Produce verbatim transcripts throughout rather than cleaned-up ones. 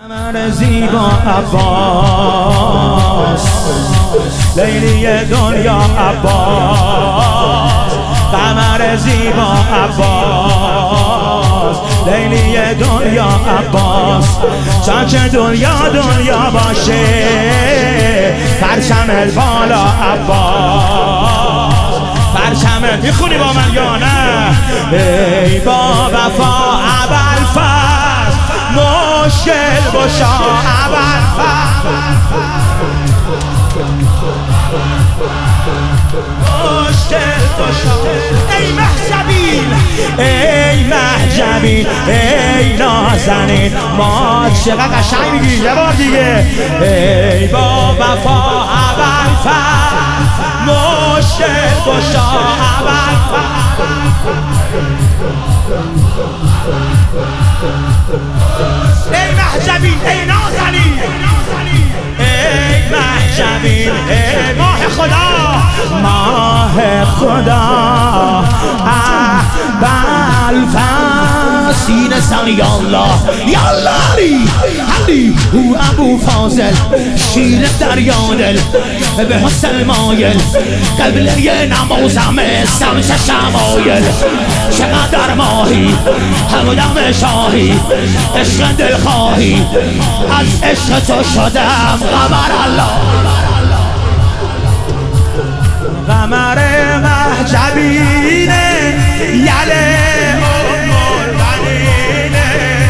قمر زیبا عباس، لیلی دنیا عباس. قمر زیبا عباس، لیلی دنیا عباس. تا که دنیا دنیا باشه، پرچم بالا عباس. پرچم میخونی با من یا نه؟ ای با وفا ابوالفضل، مشکل باشا ابوالفضل، مشکل باشا. ای محجبین، ای محجبین، ای نازنین، ما چقدر قشنگ میگی یه بار دیگه. ای با وفا ابوالفضل، مشکل باشا ابوالفضل. ای محجبین، ای نازنین، ای محجبین، ای ماه خدا، ماه خدا. ابوالفضل سینه سن یالله یالله علی علی او ابو فاضل، شیر دریا دل به حسن مایل، قبله نمازم سمت شمایل. چقدر ماهی همودم شاهی، عشق دلخواهی، از عشق تو شدم قمر الله. قمر محجبینه یله ام البنینه،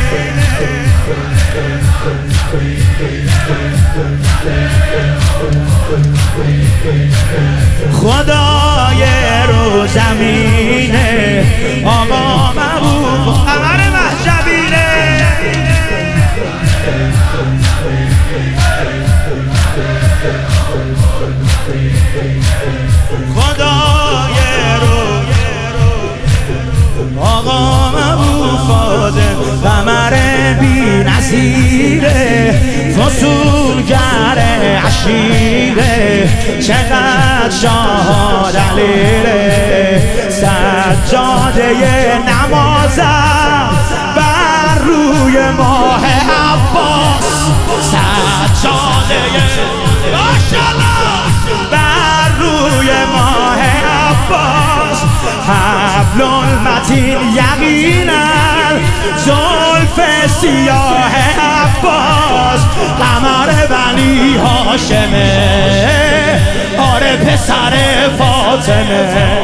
خدای رو زمینه، آقا محبوب قمر محجبینه. خدای رو آقا محبوب فاضل، قمر بی نظیره، فصولگر عشیره. چقدر شاه دلیره، سجاده نمازم بر روی ماه عباس. سجاده ماشاءالله بر روی ماه عباس. حبل المتین یقینا زلف سیاه عباس. قمر بنی هاشمه، آره پسر فاطمه.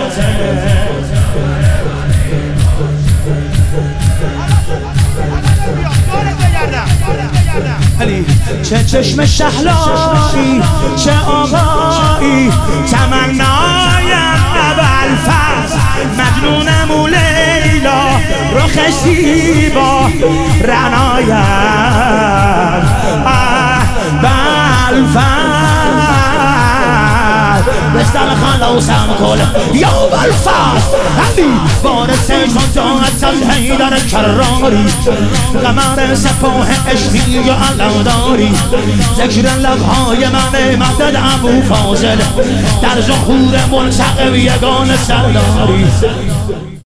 علی چه چشم شهلایی، چه آقایی، تمنایم ابوالفضل، مجنونم و لیلا، رخ زیبا رعنایم ابوالفضل. بستر خلاصم کل یا ابوالفضل، علی وارث شجاعت از حیدر کراری، قمر سپاه عشقی یا علمداری. ذکر لبهای من مدد ابو فاضل، در ظهور ملتقب یگان سرداری.